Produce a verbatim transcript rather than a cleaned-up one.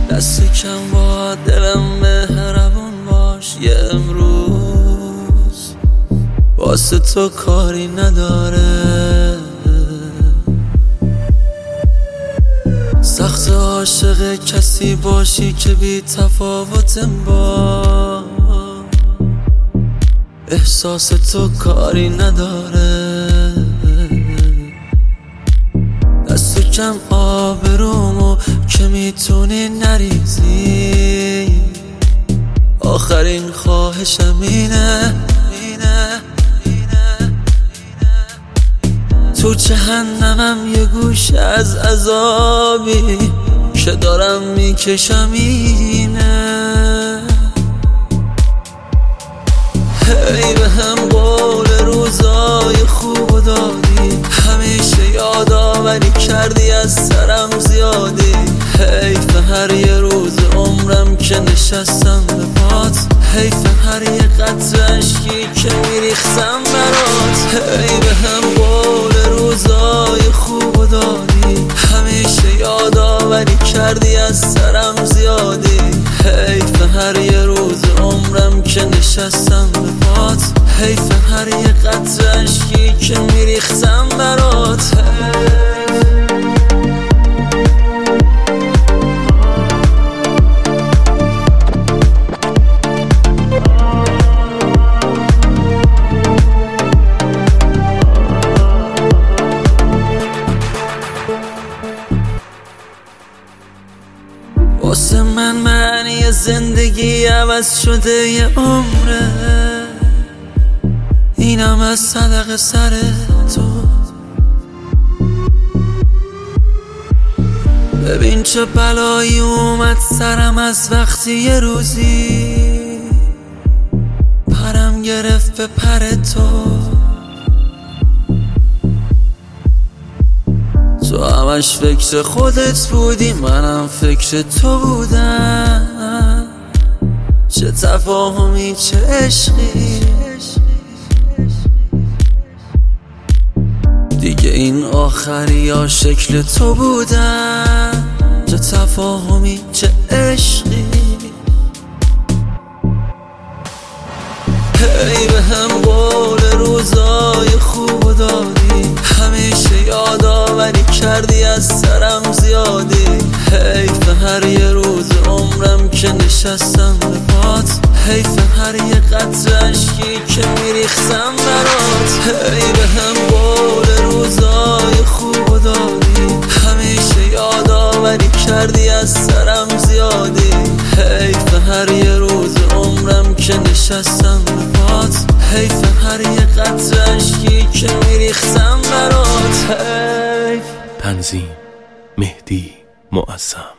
دست کم با دلم مهربون باش. یه امروز واسه تو کاری نداره. سخت عاشق کسی باشی که بی تفاوتم با احساس تو کاری نداره. دست کم آبرومو که میتونی نریزی. آخرین خواهشم اینه اینه تو جهنمم یه گوش از عذابی که دارم میکشم اینه. هی به هم قول روزای خوب دادی، همیشه یادآوری کردی از سرم زیادی. حیف هر یه روز عمرم که نشستم به پات، حیف هر یه قطره اشکی که میریختم برات. هی به هم قول روزای خوب دادی، همیشه یادآوری کردی از سرم زیادی. حیف هر یه روز عمرم که نشستم به پات، حیف هر یه قطره اشکی که میریختم برات. واسه من معنی زندگی عوض شده یه عمره، اینم از صدق سر تو. ببین چه بلایی اومد سرم از وقتی یه روزی پرم گرفت به پر تو. تو همش فکر خودت بودی، منم فکر تو بودم. چه تفاهمی چه عشقی، دیگه این آخری یا شکل تو بودم. چه تفاهمی چه عشقی. هی به هم قول روزای خوب دادی، همیشه یادآوری کردی از سرم زیادی. حیف هر یه روز عمرم که نشستم به پات، حیف هر یه قطره اشکی که میریختم برات. هی به هم قول روزای خوب دادی، همیشه یادآوری کردی از سرم زیادی. حیف هر یه روز عمرم که نشستم به پات، حیف هر یه قطره اشکی که میریختم برات. حیف. تنظیم مهدی معظم.